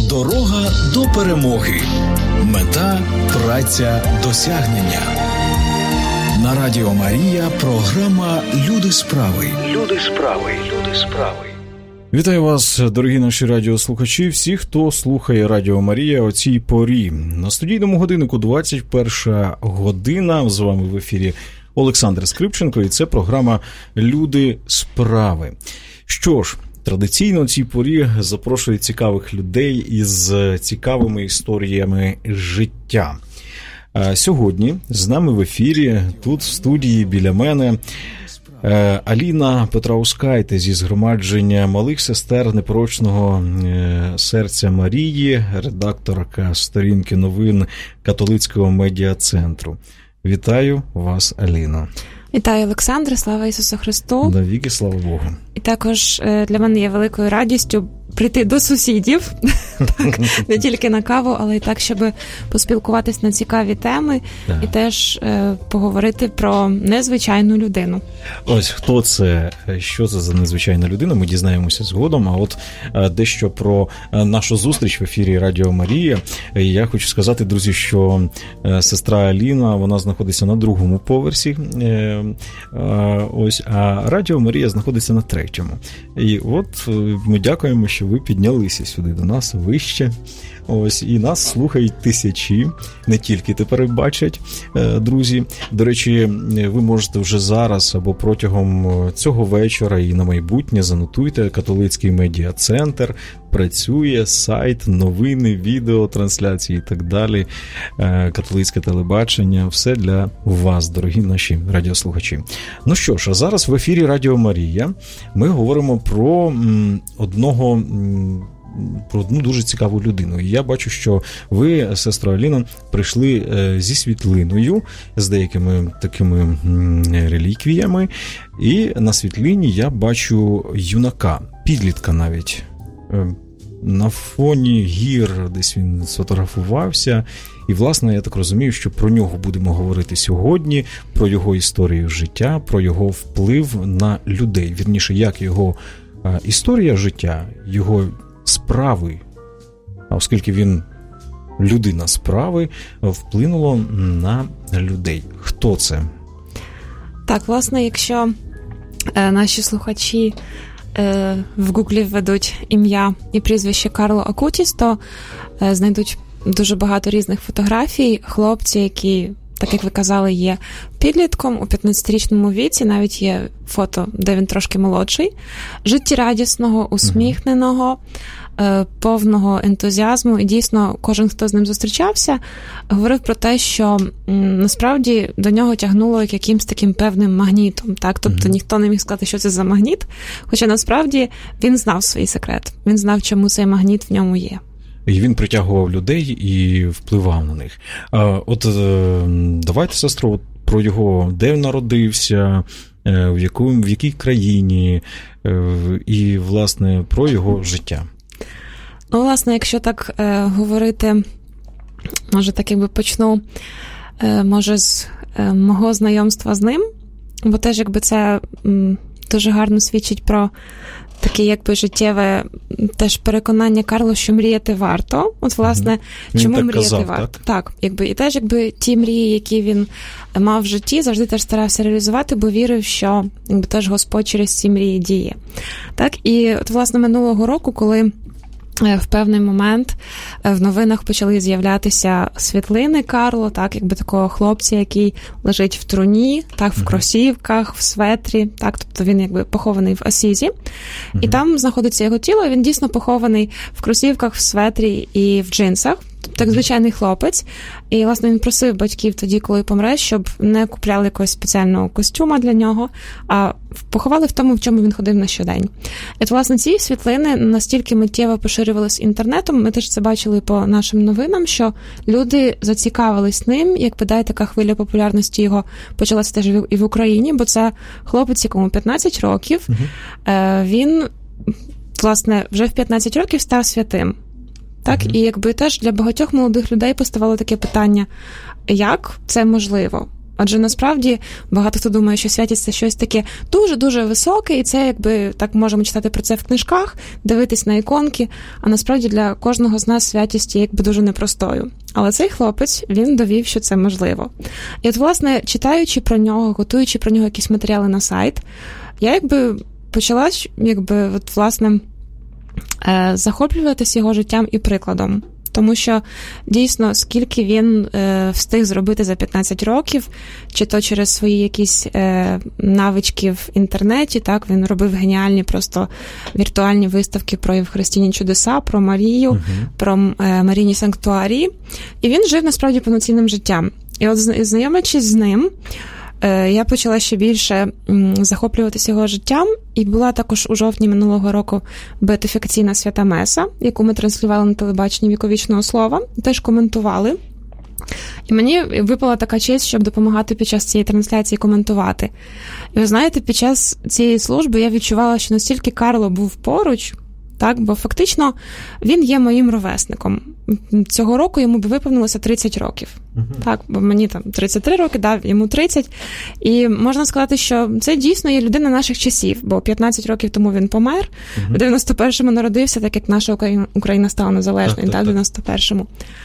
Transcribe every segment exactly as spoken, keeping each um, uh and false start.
Дорога до перемоги. Мета – праця досягнення. На Радіо Марія програма «Люди справи». Люди справи. Люди справи. Вітаю вас, дорогі наші радіослухачі, всі, хто слухає Радіо Марія о цій порі. На студійному годиннику двадцять перша година. З вами в ефірі Олександр Скрипченко, і це програма «Люди справи». Що ж, традиційно у цій порі запрошую цікавих людей із цікавими історіями життя. Сьогодні з нами в ефірі, тут в студії біля мене, Аліна Петраускайте зі згромадження малих сестер непорочного серця Марії, редакторка сторінки новин католицького медіа-центру. Вітаю вас, Аліно. Вітаю, Олександре, слава Ісусу Христу. Навіки, слава Богу. І також для мене є великою радістю прийти до сусідів, так, не тільки на каву, але й так, щоб поспілкуватись на цікаві теми, так. І теж е, поговорити про незвичайну людину. Ось, хто це, що це за незвичайна людина, ми дізнаємося згодом, а от е, дещо про нашу зустріч в ефірі Радіо Марія. Я хочу сказати, друзі, що е, сестра Аліна, вона знаходиться на другому поверсі, е, е, ось, а Радіо Марія знаходиться на третьому. І от е, ми дякуємо, що ви піднялися сюди до нас вище. Ось, і нас слухають тисячі, не тільки тепер бачать, друзі. До речі, ви можете вже зараз або протягом цього вечора і на майбутнє занотуйте католицький медіа-центр, працює сайт, новини, відео, трансляції і так далі, католицьке телебачення, все для вас, дорогі наші радіослухачі. Ну що ж, а зараз в ефірі Радіо Марія ми говоримо про одного про одну дуже цікаву людину. І я бачу, що ви, сестро Аліно, прийшли зі світлиною, з деякими такими реліквіями, і на світлині я бачу юнака, підлітка навіть. На фоні гір десь він сфотографувався. І, власне, я так розумію, що про нього будемо говорити сьогодні, про його історію життя, про його вплив на людей. Вірніше, як його історія життя, його справи, а оскільки він людина справи, вплинуло на людей. Хто це? Так, власне, якщо е, наші слухачі е, в Гуглі введуть ім'я і прізвище Карло Акутіс, то е, знайдуть дуже багато різних фотографій. Хлопці, які, так як ви казали, є підлітком у п'ятнадцятирічному віці, навіть є фото, де він трошки молодший, життєрадісного, усміхненого, повного ентузіазму. І дійсно, кожен, хто з ним зустрічався, говорив про те, що м, насправді до нього тягнуло якимсь таким певним магнітом. Так? Тобто mm-hmm. ніхто не міг сказати, що це за магніт, хоча насправді він знав свій секрет. Він знав, чому цей магніт в ньому є. І він притягував людей і впливав на них. А, от давайте, сестро, про його, де він народився, в, яку, в якій країні, і, власне, про його життя. Ну, власне, якщо так е, говорити, може, так якби почну, е, може, з е, мого знайомства з ним, бо теж, якби це м, дуже гарно свідчить про таке, якби, життєве теж переконання Карло, що мріяти варто. От, власне, mm-hmm. чому мріяти казав, варто? Так, так якби, і теж, якби, ті мрії, які він мав в житті, завжди теж старався реалізувати, бо вірив, що, якби, теж Господь через ці мрії діє. Так, і, от, власне, минулого року, коли в певний момент в новинах почали з'являтися світлини Карло, так, якби такого хлопця, який лежить в труні, так, в кросівках, в светрі, так, тобто він якби похований в Асізі, uh-huh. і там знаходиться його тіло, він дійсно похований в кросівках, в светрі і в джинсах, тобто як звичайний хлопець, і, власне, він просив батьків тоді, коли помре, щоб не купляли якогось спеціального костюма для нього, а поховали в тому, в чому він ходив на щодень. І, от, власне, ці світлини настільки миттєво поширювалися інтернетом, ми теж це бачили по нашим новинам, що люди зацікавились ним, як бодай така хвиля популярності його почалася теж і в Україні, бо це хлопець, якому п'ятнадцять років, uh-huh. він, власне, вже в п'ятнадцять років став святим. Так, uh-huh. і якби теж для багатьох молодих людей поставало таке питання, як це можливо? Адже насправді багато хто думає, що святість – це щось таке дуже-дуже високе, і це, якби, так можемо читати про це в книжках, дивитись на іконки, а насправді для кожного з нас святість є якби дуже непростою. Але цей хлопець, він довів, що це можливо. І от, власне, читаючи про нього, готуючи про нього якісь матеріали на сайт, я якби почала, якби, от, власне, захоплюватися його життям і прикладом. Тому що, дійсно, скільки він е, встиг зробити за п'ятнадцять років, чи то через свої якісь е, навички в інтернеті, так, він робив геніальні просто віртуальні виставки про Євхаристійні чудеса, про Марію, uh-huh. про е, Марійні санктуарії. І він жив, насправді, повноцінним життям. І от, знайомячись з ним, я почала ще більше захоплюватися його життям, і була також у жовтні минулого року беатифікаційна свята Меса, яку ми транслювали на телебаченні Віковічного слова, теж коментували. І мені випала така честь, щоб допомагати під час цієї трансляції коментувати. І ви знаєте, під час цієї служби я відчувала, що настільки Карло був поруч, так, бо фактично він є моїм ровесником. Цього року йому б виповнилося тридцять років. Uh-huh. Так, бо мені там тридцять три роки, да, йому тридцять. І можна сказати, що це дійсно є людина наших часів, бо п'ятнадцять років тому він помер, uh-huh. в дев'яносто першому народився, так як наша Україна, Україна стала незалежною, так, так, в дев'яносто першому.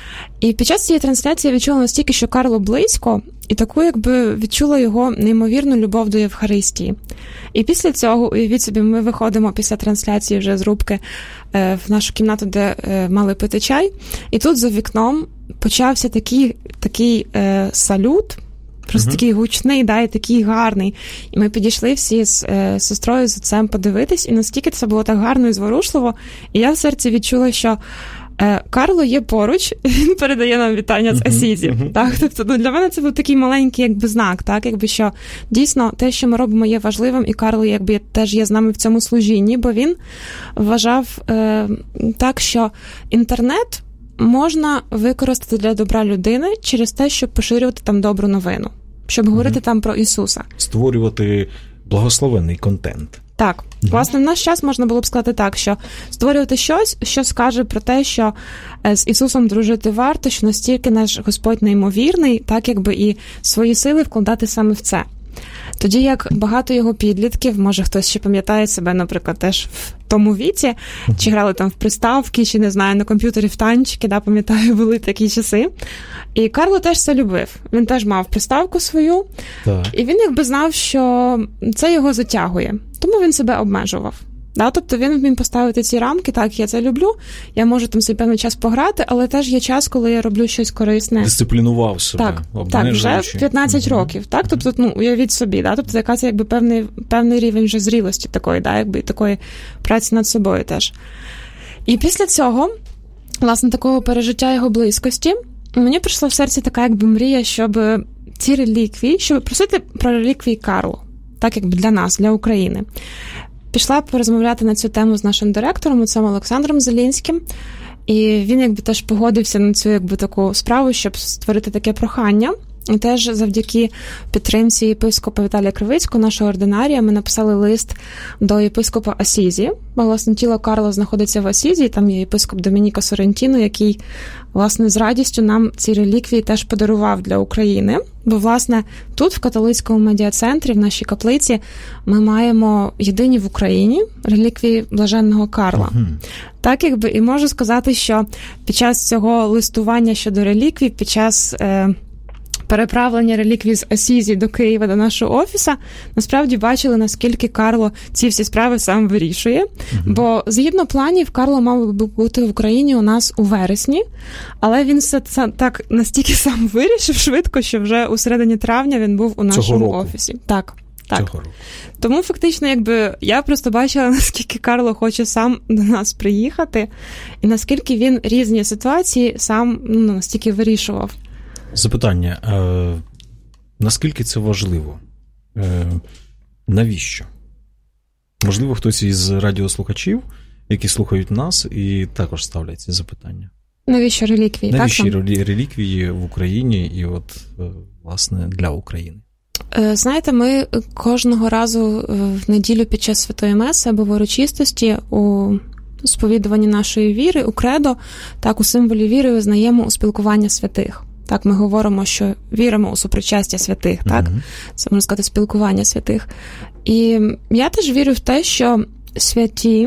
І під час цієї трансляції я відчула настільки, що Карло близько, і таку, якби, відчула його неймовірну любов до Євхаристії. І після цього, уявіть собі, ми виходимо після трансляції вже з рубки е, в нашу кімнату, де е, мали пити чай, і тут за вікном почався такий, такий е, салют, просто uh-huh. такий гучний, да, і такий гарний. І ми підійшли всі з е, сестрою, з отцем подивитись, і наскільки це було так гарно і зворушливо, і я в серці відчула, що Карло є поруч, він передає нам вітання з Асізі. Uh-huh, uh-huh. Так, тобто, ну, для мене це був такий маленький якби знак, так, якби що дійсно те, що ми робимо, є важливим, і Карло якби теж є з нами в цьому служінні, бо він вважав е, так, що інтернет можна використати для добра людини через те, щоб поширювати там добру новину, щоб uh-huh. говорити там про Ісуса. Створювати благословенний контент. Так, власне, в наш час можна було б сказати так, що створювати щось, що скаже про те, що з Ісусом дружити варто, що настільки наш Господь неймовірний, так якби і свої сили вкладати саме в це. Тоді як багато його підлітків, може хтось ще пам'ятає себе, наприклад, теж в тому віці, чи грали там в приставки, чи, не знаю, на комп'ютері в танчики, да, пам'ятаю, були такі часи. І Карло теж це любив. Він теж мав приставку свою, так. І він якби знав, що це його затягує. Тому він себе обмежував. Да? Тобто він вмів поставити ці рамки, так, я це люблю, я можу там собі певний час пограти, але теж є час, коли я роблю щось корисне. Дисциплінував себе. Так, так вже в п'ятнадцять uh-huh. років. Так? Тобто, ну, уявіть собі, да? Тобто яка це якби певний, певний рівень вже зрілості такої, да? Якби такої праці над собою теж. І після цього, власне, такого пережиття його близькості, мені прийшла в серці така якби мрія, щоб ці реліквії, щоб просити про реліквії Карло, так якби для нас, для України. Пішла порозмовляти на цю тему з нашим директором, отцем Олександром Зелінським, і він якби теж погодився на цю якби таку справу, щоб створити таке прохання. І теж завдяки підтримці єпископа Віталія Кривицького, нашого ординарія, ми написали лист до єпископа Асізі. Бо, власне, тіло Карло знаходиться в Асізі, і там є єпископ Домініко Соррентіно, який, власне, з радістю нам ці реліквії теж подарував для України. Бо, власне, тут, в католицькому медіа-центрі, в нашій каплиці, ми маємо єдині в Україні реліквії блаженного Карла. Uh-huh. Так, якби, і можу сказати, що під час цього листування щодо реліквій, під час Е, переправлення реліквій з Асізі до Києва, до нашого офісу, насправді бачили, наскільки Карло ці всі справи сам вирішує. Uh-huh. Бо, згідно планів, Карло мав би бути в Україні у нас у вересні, але він все це так настільки сам вирішив швидко, що вже у середині травня він був у нашому офісі. Так. Так. Тому фактично, якби я просто бачила, наскільки Карло хоче сам до нас приїхати, і наскільки він різні ситуації сам, ну, настільки вирішував. Запитання, е, наскільки це важливо? Е, навіщо? Можливо, хтось із радіослухачів, які слухають нас, і також ставлять ці запитання. Навіщо реліквії? Навіщо так, реліквії в Україні і от, власне, для України? Знаєте, ми кожного разу в неділю під час Святої Меси або в урочистості у сповідуванні нашої віри, у кредо, так, у символі віри визнаємо у спілкування святих. Так, ми говоримо, що віримо у супричастя святих, так? Mm-hmm. Це, можна сказати, спілкування святих. І я теж вірю в те, що святі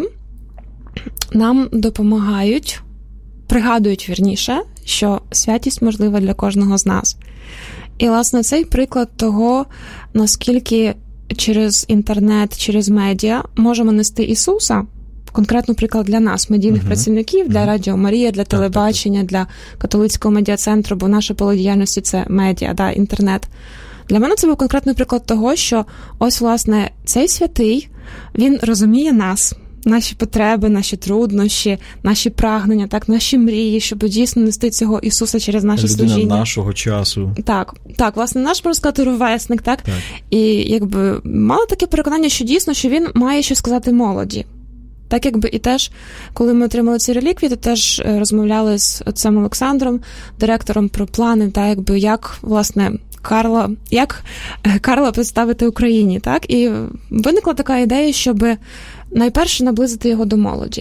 нам допомагають, пригадують, вірніше, що святість можлива для кожного з нас. І, власне, цей приклад того, наскільки через інтернет, через медіа можемо нести Ісуса, конкретно приклад для нас, медійних uh-huh. працівників, для uh-huh. Радіо Марія, для телебачення, для католицького медіа-центру, бо наша поле діяльності – це медіа, да, інтернет. Для мене це був конкретний приклад того, що ось, власне, цей святий, він розуміє нас, наші потреби, наші труднощі, наші прагнення, так, наші мрії, щоб дійсно нести цього Ісуса через наше Людина служіння. нашого часу. Так, так, власне, наш, можна сказати, ровесник, так? так. І, якби, мали таке переконання, що дійсно, що він має що сказати молоді. Так, якби, і теж, коли ми отримали ці реліквії, то теж розмовляли з отцем Олександром, директором, про плани, так, якби, як, власне, Карла, як Карла представити Україні, так? І виникла така ідея, щоб найперше наблизити його до молоді.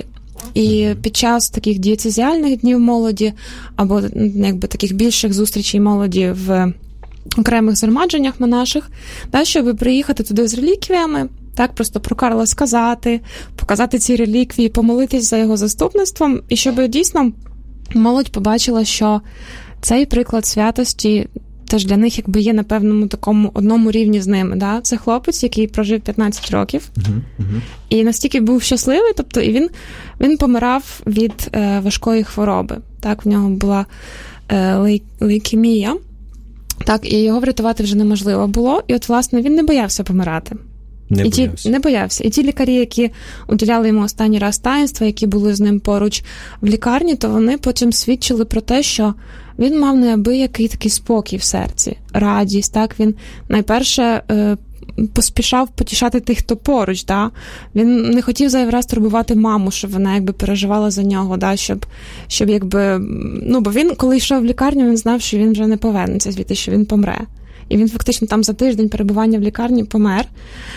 І під час таких дієцезіальних днів молоді, або, якби, таких більших зустрічей молоді в окремих згромадженнях монаших, так, щоб приїхати туди з реліквіями, так, просто про Карла сказати, показати ці реліквії, помолитись за його заступництвом, і щоб дійсно молодь побачила, що цей приклад святості теж для них, якби, є на певному такому одному рівні з ними. Да? Це хлопець, який прожив п'ятнадцять років, uh-huh, uh-huh. і настільки був щасливий, тобто і він, він помирав від е, важкої хвороби. Так, в нього була е, лей, лейкемія, так, і його врятувати вже неможливо було. І от, власне, він не боявся помирати. Не і боявся. Ті, не боявся. І ті лікарі, які уділяли йому останній раз таїнства, які були з ним поруч в лікарні, то вони потім свідчили про те, що він мав неабиякий такий спокій в серці, радість, так, він найперше е, поспішав потішати тих, хто поруч, да? Він не хотів зайвий раз турбувати маму, щоб вона, якби, переживала за нього, да? щоб, щоб, якби, ну, бо він, коли йшов в лікарню, він знав, що він вже не повернеться звідти, що він помре. І він фактично там за тиждень перебування в лікарні помер.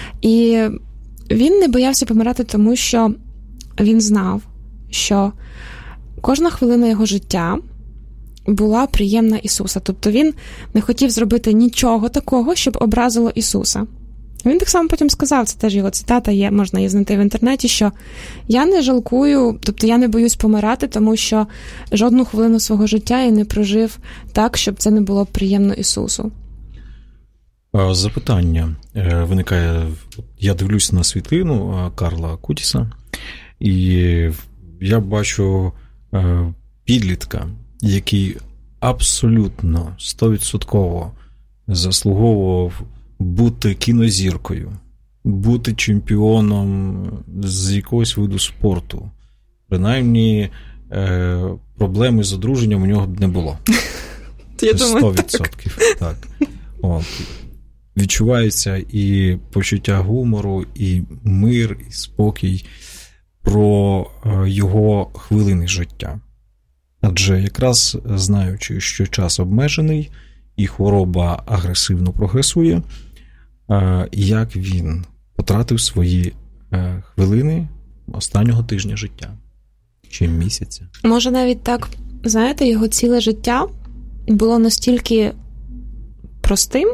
І він не боявся помирати, тому що він знав, що кожна хвилина його життя була приємна Ісуса. Тобто він не хотів зробити нічого такого, щоб образило Ісуса. Він так само потім сказав, це теж його цитата є, можна її знайти в інтернеті, що я не жалкую, тобто я не боюсь помирати, тому що жодну хвилину свого життя я не прожив так, щоб це не було приємно Ісусу. Запитання виникає, я дивлюсь на світлину Карла Кутіса, і я бачу підлітка, який абсолютно, сто відсотків заслуговував бути кінозіркою, бути чемпіоном з якогось виду спорту. Принаймні, проблеми з одруженням у нього б не було. Я думаю, сто відсотків. Так. От. Відчувається і почуття гумору, і мир, і спокій про його хвилини життя. Адже якраз знаючи, що час обмежений і хвороба агресивно прогресує, як він потратив свої хвилини останнього тижня життя чи місяця. Може навіть так, знаєте, його ціле життя було настільки простим,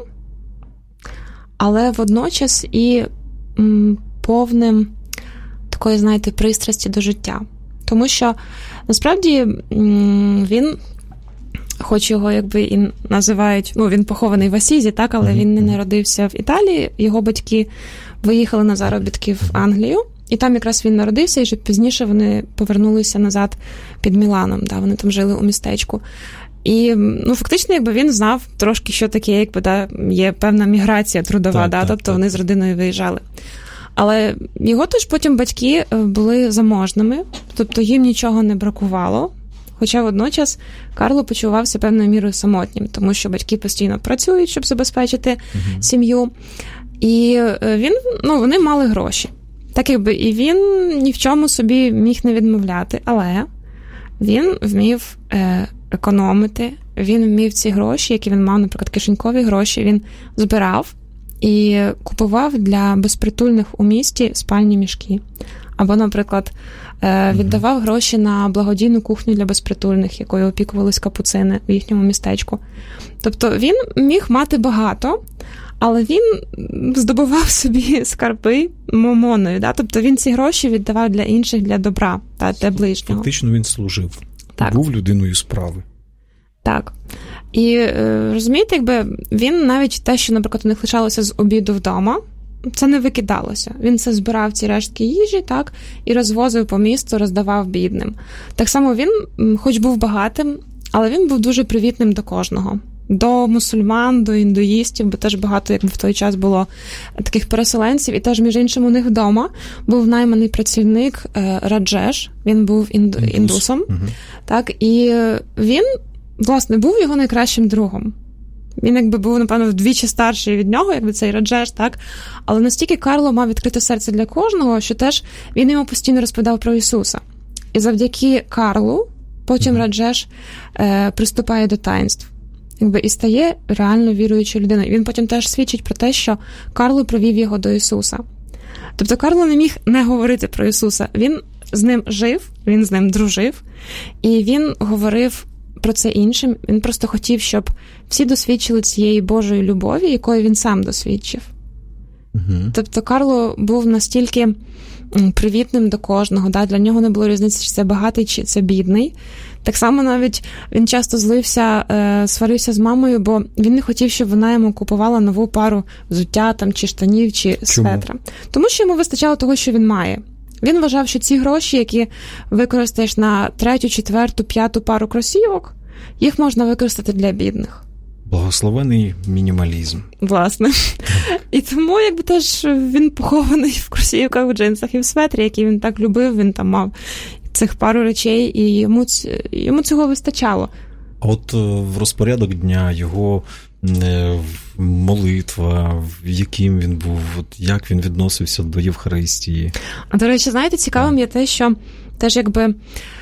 але водночас і м, повним такої, знаєте, пристрасті до життя. Тому що, насправді, м, він, хоч його, якби, і називають, ну, він похований в Асізі, так, але mm-hmm. він не народився в Італії, його батьки виїхали на заробітки в Англію, і там якраз він народився, і вже пізніше вони повернулися назад під Міланом, да, вони там жили у містечку. І, ну, фактично, якби він знав трошки, що таке, якби, да, є певна міграція трудова, так, да, так, тобто так. Вони з родиною виїжджали. Але його теж потім батьки були заможними, тобто їм нічого не бракувало, хоча водночас Карло почувався певною мірою самотнім, тому що батьки постійно працюють, щоб забезпечити угу. сім'ю. І він, ну, вони мали гроші. Так, якби, і він ні в чому собі міг не відмовляти, але він вмів е, економити, він вмів ці гроші, які він мав, наприклад, кишенькові гроші, він збирав і купував для безпритульних у місті спальні мішки. Або, наприклад, віддавав гроші на благодійну кухню для безпритульних, якою опікувались капуцини у їхньому містечку. Тобто він міг мати багато, але він здобував собі скарби мамоною. Да? Тобто він ці гроші віддавав для інших, для добра, та, для ближнього. Фактично він служив. Так. Був людиною справи. Так. І розумієте, якби він навіть те, що, наприклад, у них лишалося з обіду вдома, це не викидалося. Він це збирав, ці рештки їжі, так, і розвозив по місту, роздавав бідним. Так само він, хоч був багатим, але він був дуже привітним до кожного. До мусульман, до індуїстів, бо теж багато, як в той час було таких переселенців, і теж, між іншим, у них вдома був найманий працівник Раджеш, він був інду, Індус. індусом, угу. Так, і він, власне, був його найкращим другом. Він, якби, був, напевно, вдвічі старший від нього, якби цей Раджеш, так? Але настільки Карло мав відкрите серце для кожного, що теж він йому постійно розповідав про Ісуса. І завдяки Карлу потім mm-hmm. Раджеш е, приступає до таїнств. Якби, і стає реально віруючою людиною. Він потім теж свідчить про те, що Карло привів його до Ісуса. Тобто Карло не міг не говорити про Ісуса. Він з ним жив, він з ним дружив, і він говорив про це іншим. Він просто хотів, щоб всі досвідчили цієї Божої любові, якої він сам досвідчив. Uh-huh. Тобто Карло був настільки привітним до кожного, да? Для нього не було різниці, чи це багатий, чи це бідний. Так само навіть він часто злився, е, сварився з мамою, бо він не хотів, щоб вона йому купувала нову пару взуття, там, чи штанів, чи светра. Тому що йому вистачало того, що він має. Він вважав, що ці гроші, які використаєш на третю, четверту, п'яту пару кросівок, їх можна використати для бідних. Благословений мінімалізм. Власне. І тому, якби теж він похований в кросівках, в джинсах і в светрі, які він так любив, він там мав цих пару речей, і йому, йому цього вистачало. А от в розпорядок дня його молитва, яким він був, от як він відносився до Євхаристії. А, до речі, знаєте, цікавим є те, що теж якби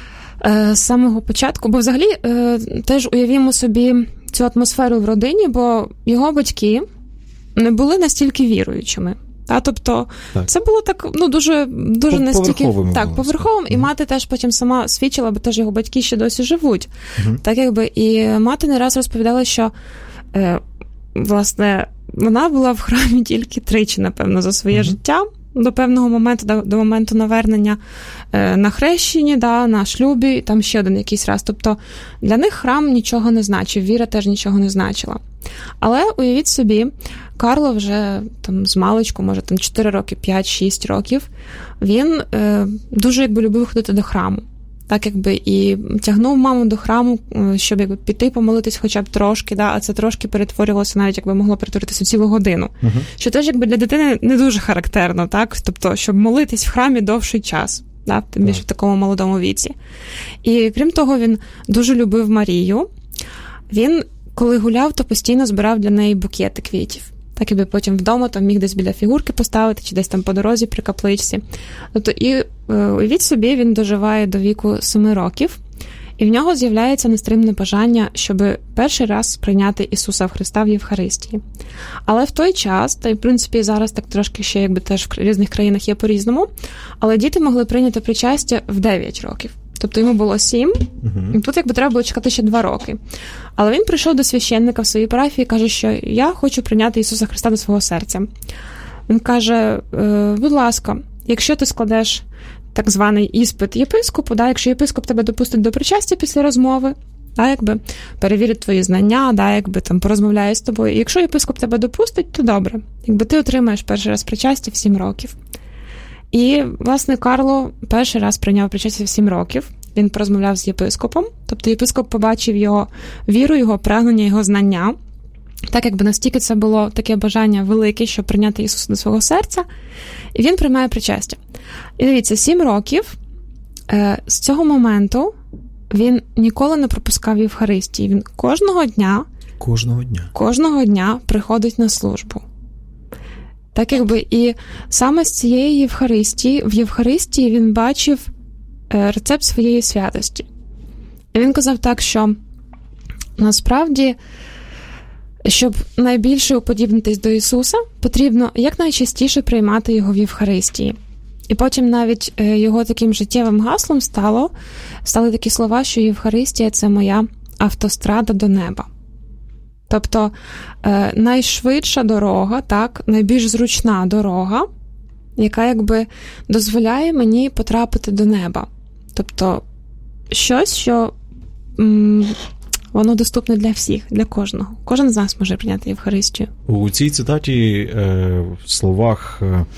з самого початку, бо взагалі теж уявімо собі цю атмосферу в родині, бо його батьки не були настільки віруючими. А, тобто, так. Це було так, ну, дуже, дуже настільки... Так, поверховим, і мати теж потім сама свідчила, бо теж його батьки ще досі живуть. Угу. Так, якби, і мати не раз розповідала, що, е, власне, вона була в храмі тільки тричі, напевно, за своє угу. життя, до певного моменту, до, до моменту навернення е, на хрещенні, да, на шлюбі, і там ще один якийсь раз. Тобто, для них храм нічого не значив, віра теж нічого не значила. Але уявіть собі, Карло вже там з маличку, може там чотири роки, п'ять-шість років, він е, дуже якби любив ходити до храму. Так якби і тягнув маму до храму, щоб якби піти помолитись хоча б трошки, да, а це трошки перетворювалося, навіть якби могло перетворитися у цілу годину. Uh-huh. Що теж якби для дитини не дуже характерно, так? Тобто, щоб молитись в храмі довший час, да, тим більше uh-huh. в такому молодому віці. І крім того, він дуже любив Марію. Він, коли гуляв, то постійно збирав для неї букети квітів. Так, якби потім вдома там міг десь біля фігурки поставити, чи десь там по дорозі при капличці. Тобто, і уявіть собі, він доживає до віку семи років, і в нього з'являється нестримне бажання, щоб перший раз прийняти Ісуса Христа в Євхаристії. Але в той час, та й в принципі зараз так трошки ще якби теж в різних країнах є по-різному, але діти могли прийняти причастя в дев'ять років. Тобто йому було сім, uh-huh. і тут якби треба було чекати ще два роки. Але він прийшов до священника в своїй парафії і каже, що я хочу прийняти Ісуса Христа до свого серця. Він каже, будь ласка, якщо ти складеш так званий іспит єпископу, да, якщо єпископ тебе допустить до причастя після розмови, да, якби перевірить твої знання, да, якби там порозмовляє з тобою. І якщо єпископ тебе допустить, то добре. Якби ти отримаєш перший раз причастя в сім років. І, власне, Карло перший раз прийняв причастя в сім років. Він порозмовляв з єпископом. Тобто єпископ побачив його віру, його прагнення, його знання. Так, якби настільки це було таке бажання велике, щоб прийняти Ісуса до свого серця. І він приймає причастя. І дивіться, сім років, е, з цього моменту він ніколи не пропускав Євхаристії. Він кожного дня, кожного дня, кожного дня приходить на службу. Так, якби, і саме з цієї Євхаристії, в Євхаристії він бачив рецепт своєї святості. І він казав так, що насправді, щоб найбільше уподібнитись до Ісуса, потрібно якнайчастіше приймати його в Євхаристії. І потім навіть його таким життєвим гаслом стало, стали такі слова, що Євхаристія – це моя автострада до неба. Тобто найшвидша дорога, так, найбільш зручна дорога, яка якби дозволяє мені потрапити до неба. Тобто щось, що м, воно доступне для всіх, для кожного. Кожен з нас може прийняти Євхаристію. У цій цитаті в словах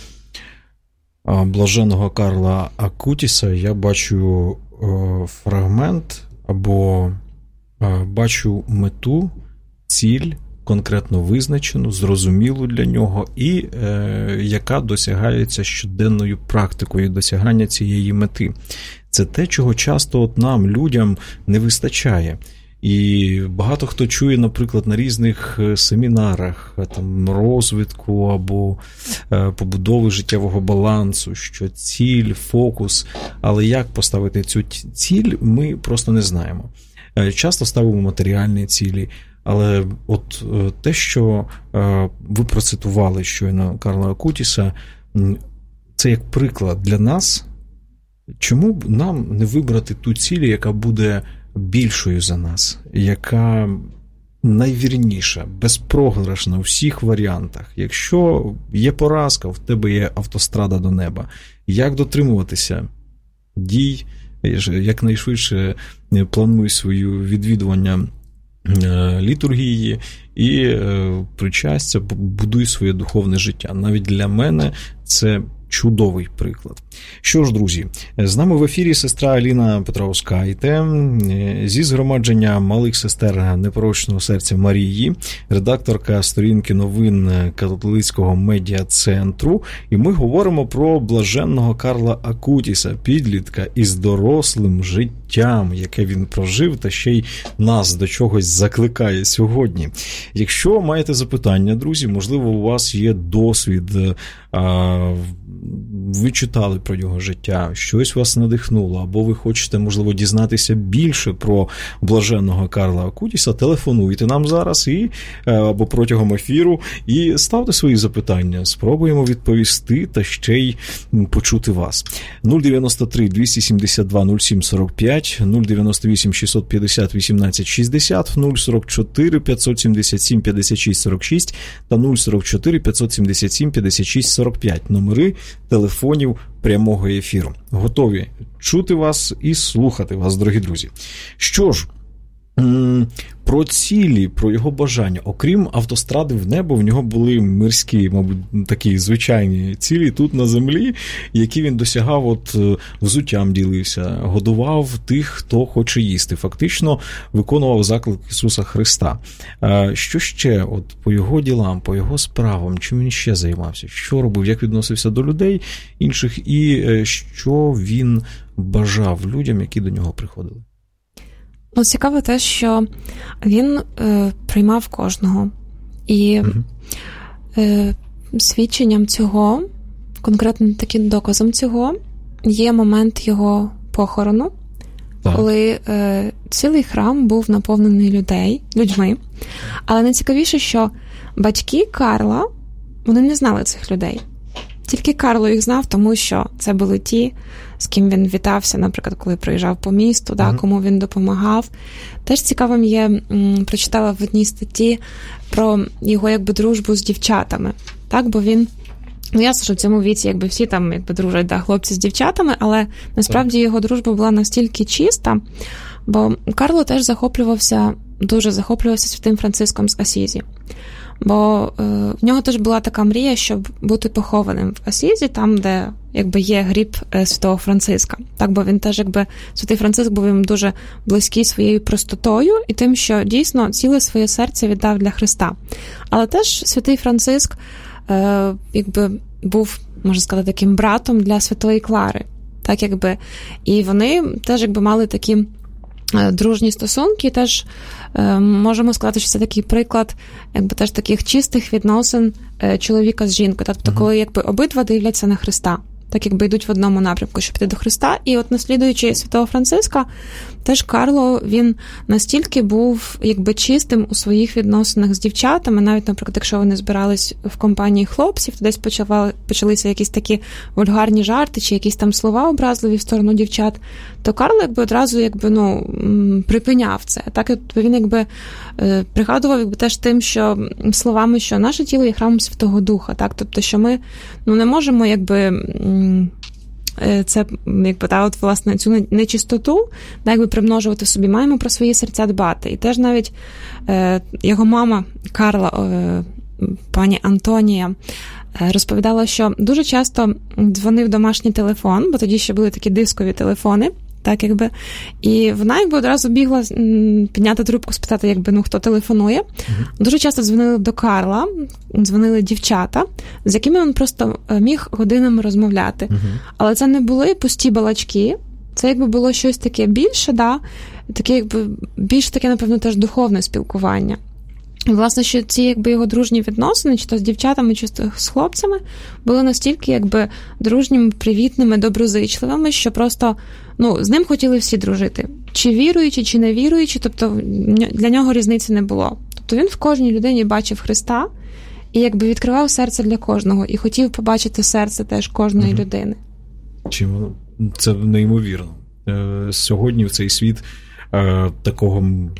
блаженного Карла Акутіса я бачу фрагмент або бачу мету, ціль, конкретно визначену, зрозумілу для нього і е, яка досягається щоденною практикою досягання цієї мети. Це те, чого часто от нам, людям, не вистачає. І багато хто чує, наприклад, на різних семінарах там, розвитку або е, побудови життєвого балансу, що ціль, фокус, але як поставити цю ціль, ми просто не знаємо. Е, часто ставимо матеріальні цілі, але от е, те, що е, ви процитували щойно Карла Акутіса, це як приклад для нас, чому б нам не вибрати ту ціль, яка буде більшою за нас, яка найвірніша, безпрограшна у всіх варіантах. Якщо є поразка, в тебе є автострада до неба. Як дотримуватися дій, якнайшвидше плануй своє відвідування літургії і причастя, будуй своє духовне життя. Навіть для мене це чудовий приклад. Що ж, друзі, з нами в ефірі сестра Аліна Петраускайте зі згромадження малих сестер Непорочного серця Марії, редакторка сторінки новин католицького медіа-центру, і ми говоримо про блаженного Карла Акутіса, підлітка із дорослим життям, яке він прожив, та ще й нас до чогось закликає сьогодні. Якщо маєте запитання, друзі, можливо, у вас є досвід, ви читали про його життя, щось вас надихнуло, або ви хочете, можливо, дізнатися більше про блаженного Карла Акутіса, телефонуйте нам зараз і, або протягом ефіру і ставте свої запитання. Спробуємо відповісти та ще й почути вас. нуль дев'яносто три двісті сімдесят два нуль сім сорок п'ять, нуль дев'яносто вісім шістсот п'ятдесят вісімнадцять шістдесят, нуль сорок чотири п'ятсот сімдесят сім п'ятдесят шість сорок шість та нуль сорок чотири п'ятсот сімдесят сім п'ятдесят шість сорок п'ять. Номери телефонів прямого ефіру. Готові чути вас і слухати вас, дорогі друзі. Що ж, про цілі, про його бажання. Окрім автостради в небо, в нього були мирські, мабуть, такі звичайні цілі тут на землі, які він досягав, от взуттям ділився, годував тих, хто хоче їсти. Фактично виконував заклик Ісуса Христа. Що ще от по його ділам, по його справам, чим він ще займався? Що робив, як відносився до людей інших і що він бажав людям, які до нього приходили? Ну, цікаво те, що він е, приймав кожного. І е, свідченням цього, конкретно таким доказом цього, є момент його похорону, так. коли е, цілий храм був наповнений людей, людьми. Але найцікавіше, що батьки Карла, вони не знали цих людей. Тільки Карло їх знав, тому що це були ті, з ким він вітався, наприклад, коли проїжджав по місту, mm-hmm. да, кому він допомагав. Теж цікавим є, м, прочитала в одній статті про його якби дружбу з дівчатами. Так, бо він, ну ясно, що в цьому віці якби всі там якби дружать, да, хлопці з дівчатами, але насправді його дружба була настільки чиста, бо Карло теж захоплювався, дуже захоплювався святим Франциском з Асізі. Бо е, в нього теж була така мрія, щоб бути похованим в Асізі, там, де якби є гріб е, святого Франциска. Так, бо він теж якби, святий Франциск був їм дуже близький своєю простотою і тим, що дійсно ціле своє серце віддав для Христа. Але теж святий Франциск е, якби був, можна сказати, таким братом для святої Клари. Так, якби, і вони теж якби мали такі дружні стосунки, теж е, можемо сказати, що це такий приклад якби теж таких чистих відносин е, чоловіка з жінкою. Тобто, uh-huh. коли якби обидва дивляться на Христа. так якби йдуть в одному напрямку, щоб йти до Христа. І от наслідуючи святого Франциска, теж Карло, він настільки був якби чистим у своїх відносинах з дівчатами, навіть, наприклад, якщо вони збирались в компанії хлопців, то десь почали, почалися якісь такі вульгарні жарти чи якісь там слова образливі в сторону дівчат, то Карло якби одразу якби, ну, припиняв це. Так от він якби пригадував якби теж тим, що словами, що наше тіло є храмом Святого Духа, так, тобто, що ми, ну, не можемо якби це, якби, та, от, власне, цю нечистоту, да, якби примножувати в собі, маємо про свої серця дбати. І теж навіть е, його мама Карла, е, пані Антонія, е, розповідала, що дуже часто дзвонив домашній телефон, бо тоді ще були такі дискові телефони, так, якби, і вона якби одразу бігла підняти трубку, спитати, якби, ну, хто телефонує. Uh-huh. Дуже часто дзвонили до Карла, дзвонили дівчата, з якими він просто міг годинами розмовляти. Uh-huh. Але це не були пусті балачки, це якби було щось таке більше, да, таке якби більш таке, напевно, теж духовне спілкування. І, власне, що ці якби його дружні відносини, чи то з дівчатами, чи то з хлопцями, були настільки якби дружніми, привітними, доброзичливими, що просто, ну, з ним хотіли всі дружити. Чи віруючи, чи не віруючи, тобто для нього різниці не було. Тобто він в кожній людині бачив Христа і якби відкривав серце для кожного, і хотів побачити серце теж кожної угу. людини. Чим це неймовірно. Сьогодні в цей світ такого,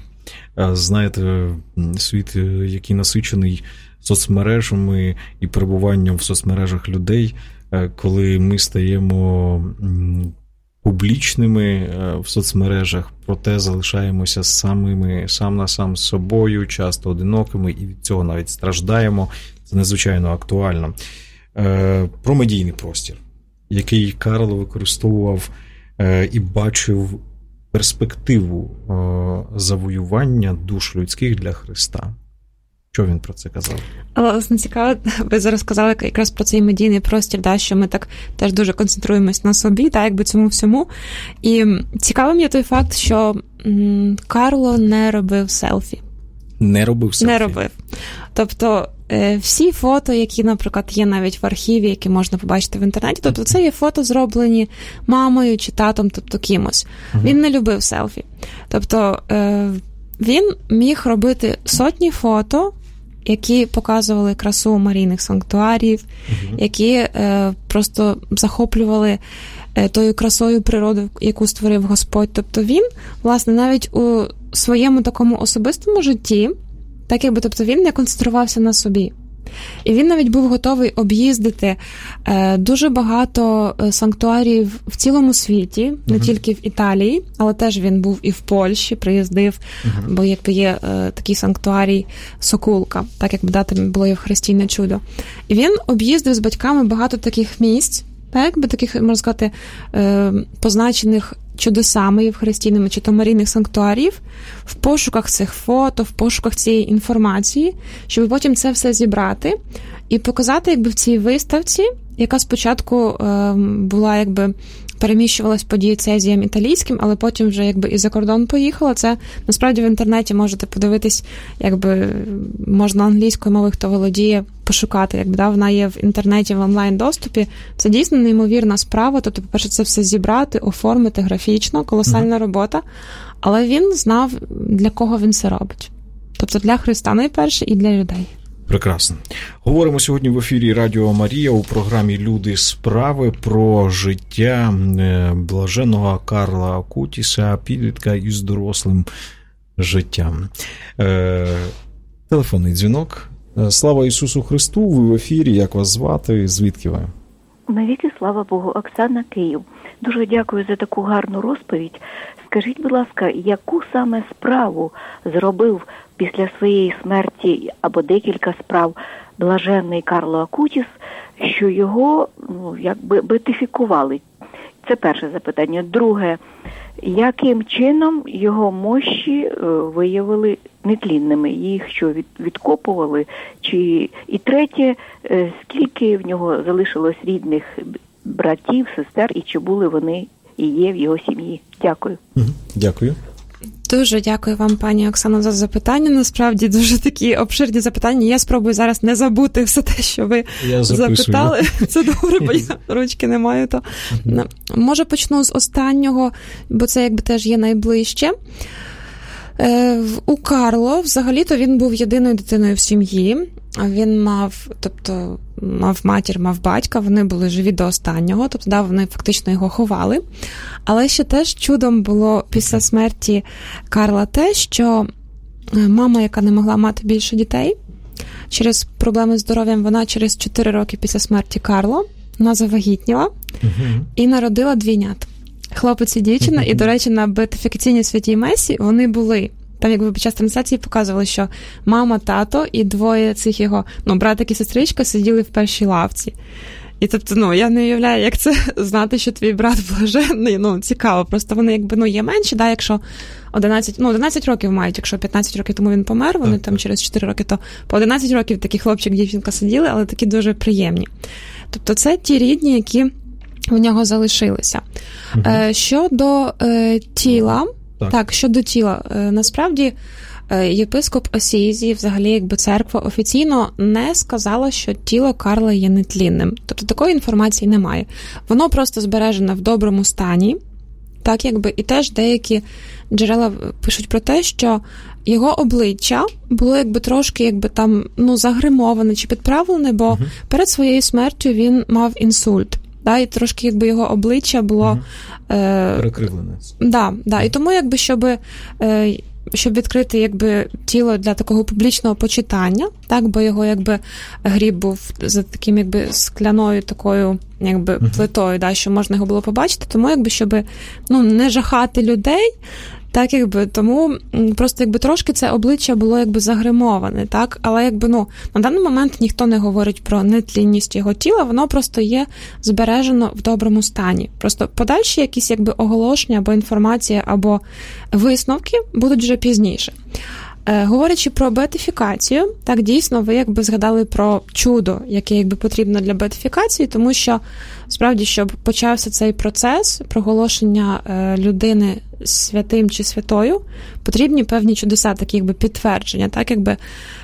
знаєте, світ, який насичений соцмережами і перебуванням в соцмережах людей, коли ми стаємо публічними в соцмережах, проте залишаємося самими, сам на сам з собою, часто одинокими, і від цього навіть страждаємо. Це надзвичайно актуально. Про медійний простір, який Карло використовував і бачив перспективу завоювання душ людських для Христа. Що він про це казав? Але, власне, цікаво, ви зараз сказали якраз про цей медійний простір, да, що ми так теж дуже концентруємось на собі, да, якби цьому всьому. І цікавим є той факт, що м, Карло не робив селфі. Не робив селфі? Не робив. Тобто е, всі фото, які, наприклад, є навіть в архіві, які можна побачити в інтернеті, тобто це є фото, зроблені мамою чи татом, тобто кимось. Угу. Він не любив селфі. Тобто е, він міг робити сотні фото, які показували красу марійних санктуарів, uh-huh. які е, просто захоплювали е, тою красою природи, яку створив Господь. Тобто він, власне, навіть у своєму такому особистому житті, так якби, тобто він не концентрувався на собі. І він навіть був готовий об'їздити е, дуже багато санктуарів в цілому світі, не uh-huh. тільки в Італії, але теж він був і в Польщі, приїздив, uh-huh. бо якби є е, такий санктуарій Сокулка, так як дати було Євхаристійне чудо. І він об'їздив з батьками багато таких місць, так якби таких, можна сказати, е, позначених чудесами євхаристійними чи то марійних санктуарів, в пошуках цих фото, в пошуках цієї інформації, щоб потім це все зібрати і показати якби в цій виставці, яка спочатку е, була якби переміщувалась по дієцезіям італійським, але потім вже якби і за кордон поїхала. Це насправді в інтернеті можете подивитись, якби можна англійською мовою, хто володіє, пошукати, якби, да, вона є в інтернеті в онлайн-доступі. Це дійсно неймовірна справа. Тобто, по-перше, це все зібрати, оформити графічно, колосальна mm-hmm. робота. Але він знав, для кого він це робить. Тобто для Христа найперше і для людей. Прекрасно. Говоримо сьогодні в ефірі Радіо Марія у програмі «Люди справи» про життя блаженного Карла Акутіса, підлітка із дорослим життям. Е, телефонний дзвінок. Слава Ісусу Христу, ви в ефірі, як вас звати, звідки ви? Навіки слава Богу, Оксана, Київ. Дуже дякую за таку гарну розповідь. Скажіть, будь ласка, яку саме справу зробив після своєї смерті або декілька справ блаженний Карло Акутіс, що його, ну, якби бетифікували? Це перше запитання. Друге, яким чином його мощі виявили нетлінними? Їх що, від, відкопували? Чи... І третє, скільки в нього залишилось рідних братів, сестер, і чи були вони і є в його сім'ї? Дякую. Дякую. Дуже дякую вам, пані Оксано, за запитання. Насправді дуже такі обширні запитання. Я спробую зараз не забути все те, що ви я запитали. Це добре, бо я ручки не маю. То. Mm-hmm. Може почну з останнього, бо це якби теж є найближче. У Карло, взагалі-то, він був єдиною дитиною в сім'ї. Він мав, тобто, мав матір, мав батька, вони були живі до останнього, тобто, да, вони фактично його ховали. Але ще теж чудом було після смерті Карла те, що мама, яка не могла мати більше дітей, через проблеми з здоров'ям, вона через чотири роки після смерті Карла, вона завагітніла uh-huh. і народила двійнят. Хлопець і дівчина, uh-huh. і, до речі, на беатифікаційній святій Месі вони були. Там, якби під час трансляції показували, що мама, тато і двоє цих його, ну, братик і сестричка сиділи в першій лавці. І тобто, ну, я не уявляю, як це знати, що твій брат блаженний, ну, цікаво. Просто вони, якби, ну, є менші, да, якщо одинадцять, ну, одинадцять років мають, якщо п'ятнадцять років тому він помер, вони так, там так. через чотири роки, то по одинадцять років такий хлопчик, дівчинка сиділи, але такі дуже приємні. Тобто це ті рідні, які у нього залишилися. Угу. Е, щодо е, тіла, Так. так, щодо тіла. Насправді, єпископ Осізії, взагалі, якби церква офіційно не сказала, що тіло Карла є нетлінним. Тобто такої інформації немає. Воно просто збережене в доброму стані. Так, якби, і теж деякі джерела пишуть про те, що його обличчя було якби трошки якби там, ну, загримоване чи підправлене, бо угу. перед своєю смертю він мав інсульт. Да, і трошки якби його обличчя було угу. е, перекривлене. Да, да. І тому, якби, щоб, е, щоб відкрити якби тіло для такого публічного почитання, так, бо його якби гріб був за таким якби скляною такою якби угу. плитою, да, що можна його було побачити, тому якби щоб, ну, не жахати людей. Так, якби, тому просто якби трошки це обличчя було якби загримоване, так, але якби, ну, на даний момент ніхто не говорить про нетлінність його тіла, воно просто є збережено в доброму стані. Просто подальші якісь якби оголошення або інформація, або висновки будуть вже пізніше. Е, говорячи про беатифікацію, так, дійсно, ви якби згадали про чудо, яке якби потрібно для беатифікації, тому що, справді, щоб почався цей процес проголошення е, людини святим чи святою, потрібні певні чудеса, такі якби підтвердження, так, якби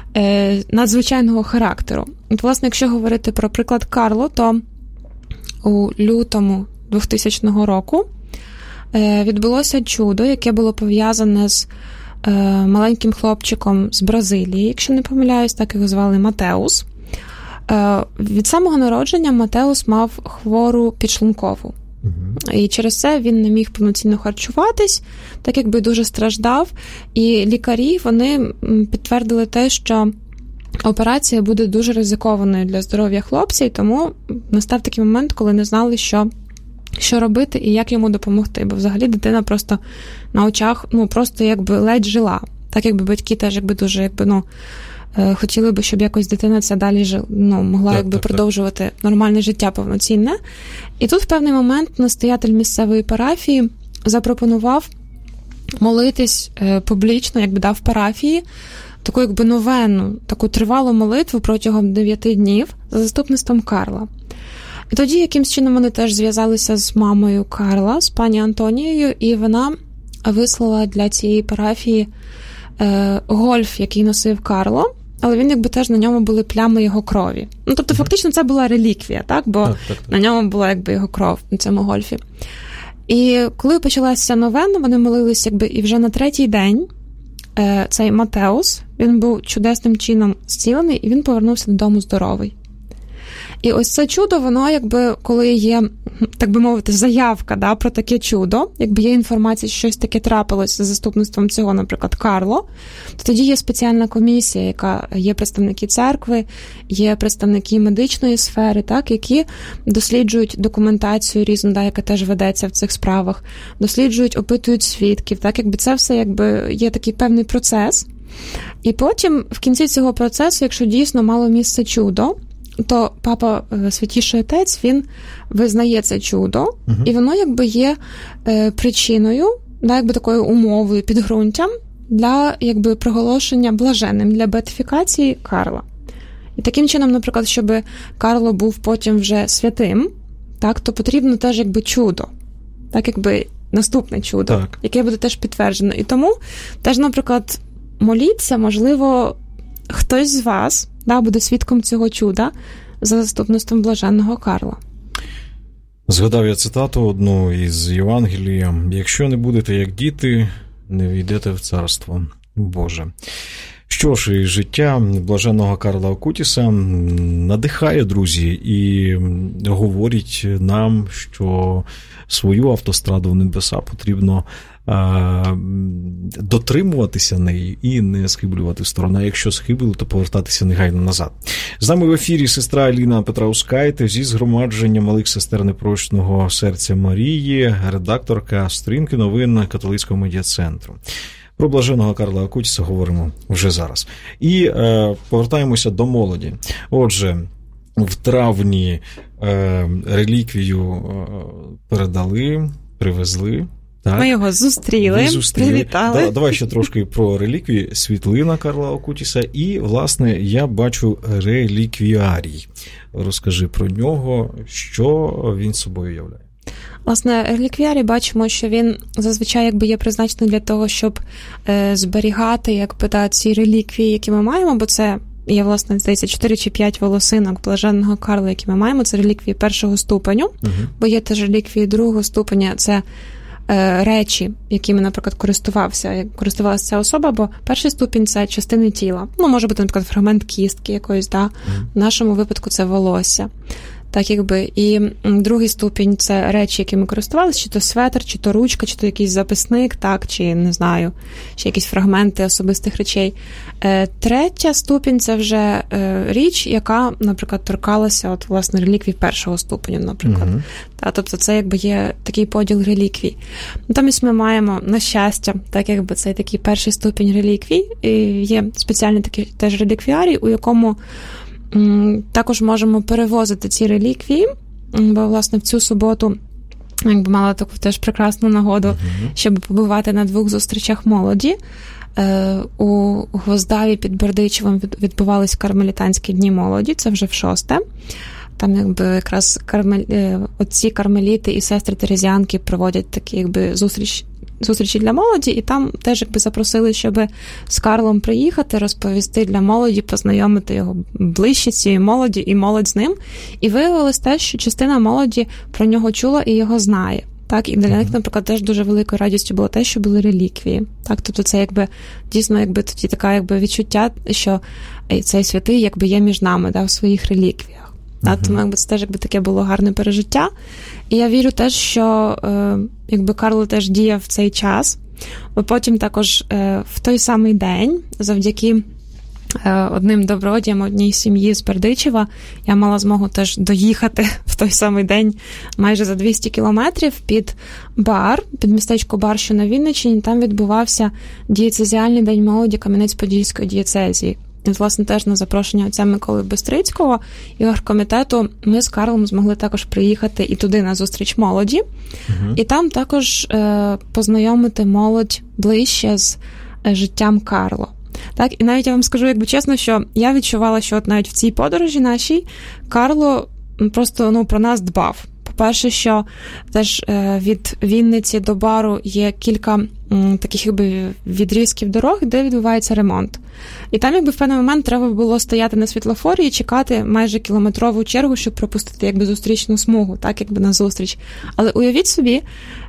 е, надзвичайного характеру. От, власне, якщо говорити про приклад Карло, то у лютому двохтисячного року е, відбулося чудо, яке було пов'язане з маленьким хлопчиком з Бразилії, якщо не помиляюсь, так його звали Матеус. Від самого народження Матеус мав хвору підшлункову. Uh-huh. І через це він не міг повноцінно харчуватись, так якби дуже страждав. І лікарі, вони підтвердили те, що операція буде дуже ризикованою для здоров'я хлопця, і тому настав такий момент, коли не знали, що що робити і як йому допомогти, бо взагалі дитина просто на очах, ну, просто якби ледь жила. Так якби батьки теж якби дуже, якби, ну, хотіли би, щоб якось дитина ця далі жила, ну, могла так, якби так, продовжувати так. нормальне життя повноцінне. І тут в певний момент настоятель місцевої парафії запропонував молитись публічно, якби дав парафії, таку якби новенну, таку тривалу молитву протягом дев'яти днів за заступництвом Карла. І тоді якимсь чином вони теж зв'язалися з мамою Карла, з пані Антонією, і вона вислала для цієї парафії е, гольф, який носив Карло, але він якби теж на ньому були плями його крові. Ну, тобто, фактично, це була реліквія, так? Бо так, так, так. на ньому була якби його кров на цьому гольфі. І коли почалася новена, вони молились якби і вже на третій день е, цей Матеус, він був чудесним чином зцілений, і він повернувся додому здоровий. І ось це чудо, воно якби, коли є, так би мовити, заявка, да, про таке чудо, якби є інформація, що щось таке трапилось за заступництвом цього, наприклад, Карло, то тоді є спеціальна комісія, яка є представники церкви, є представники медичної сфери, так, які досліджують документацію різну, да, яка теж ведеться в цих справах, досліджують, опитують свідків, так, якби це все якби є такий певний процес. І потім в кінці цього процесу, якщо дійсно мало місце чудо, то папа Святіший Отець, він визнає це чудо, угу. і воно якби є е, причиною, да, якби такою умовою, підґрунтям для якби проголошення блаженним, для беатифікації Карла. І таким чином, наприклад, щоб Карло був потім вже святим, так, то потрібно теж якби чудо. Так, якби наступне чудо, так. яке буде теж підтверджено. І тому теж, наприклад, моліться, можливо, хтось з вас, да, буде свідком цього чуда за заступництвом блаженного Карла. Згадав я цитату одну із Євангелія: «Якщо не будете як діти, не війдете в Царство Боже». Що ж, і життя блаженного Карла Акутіса надихає, друзі, і говорить нам, що свою автостраду в небеса потрібно а, дотримуватися неї і не схиблювати в сторону. А якщо схибили, то повертатися негайно назад. З нами в ефірі сестра Аліна Петраускайте зі згромадження малих сестер Непорочного серця Марії, редакторка сторінки новин Католицького медіа-центру. Про блаженного Карла Акутіса говоримо вже зараз. І е, повертаємося до молоді. Отже, в травні е, реліквію е, передали, привезли. Так? Ми його зустріли, зустріли. привітали. Да, давай ще трошки про реліквії. Світлина Карла Акутіса. І, власне, я бачу реліквіарій. Розкажи про нього, що він собою являє. Власне, реліквіарій бачимо, що він зазвичай якби є призначений для того, щоб е, зберігати якби, да, ці реліквії, які ми маємо, бо це є, власне, здається, чотири чи п'ять волосинок блаженного Карла, які ми маємо. Це реліквії першого ступеню, угу. Бо є теж реліквії другого ступеня, це е, речі, якими, наприклад, користувався, користувалася ця особа, бо перший ступінь – це частини тіла. Ну, може бути, наприклад, фрагмент кістки якоїсь, да? Угу. В нашому випадку це волосся. Так, якби, і другий ступінь – це речі, якими користувалися, чи то светр, чи то ручка, чи то якийсь записник, так, чи, не знаю, ще якісь фрагменти особистих речей. Е, третя ступінь – це вже е, річ, яка, наприклад, торкалася, от, власне, реліквій першого ступеню, наприклад. Uh-huh. Та, тобто це, якби, є такий поділ реліквій. Натомість ми маємо, на щастя, так, якби, цей такий перший ступінь реліквій, і є спеціальний такий теж реліквіарій, у якому також можемо перевозити ці реліквії, бо, власне, в цю суботу якби мала таку теж прекрасну нагоду, uh-huh. щоб побувати на двох зустрічах молоді. У Гвоздаві під Бердичевом відбувались кармелітанські дні молоді, це вже в шосте. Там якби якраз кармель... оці кармеліти і сестри терезіанки проводять такі якби зустріч зустрічі для молоді, і там теж якби запросили, щоб з Карлом приїхати, розповісти для молоді, познайомити його ближче з цією молоді і молодь з ним. І виявилось те, що частина молоді про нього чула і його знає. Так, і для них, наприклад, теж дуже великою радістю було те, що були реліквії. Так, тобто це якби дійсно якби тоді така якби відчуття, що цей святий якби є між нами, да, в своїх реліквіях. Так, тому якби це теж якби таке було гарне пережиття. І я вірю теж, що е, якби Карло теж діяв в цей час, бо потім також е, в той самий день, завдяки е, одним добродіям одній сім'ї з Бердичева, я мала змогу теж доїхати в той самий день майже за двісті кілометрів під Бар, під містечко Бар, що на Вінниччині. Там відбувався дієцезіальний день молоді Кам'янець-Подільської дієцезії. І, власне, теж на запрошення отця Миколи Бистрицького і оргкомітету ми з Карлом змогли також приїхати і туди на зустріч молоді. Uh-huh. І там також е, познайомити молодь ближче з е, життям Карло. Так, і навіть я вам скажу, якби чесно, що я відчувала, що от навіть в цій подорожі нашій Карло просто, ну, про нас дбав. По-перше, що теж від Вінниці до Бару є кілька таких якби відрізків дорог, де відбувається ремонт. І там якби в певний момент треба було стояти на світлофорі і чекати майже кілометрову чергу, щоб пропустити якби зустрічну смугу, так якби на зустріч. Але уявіть собі,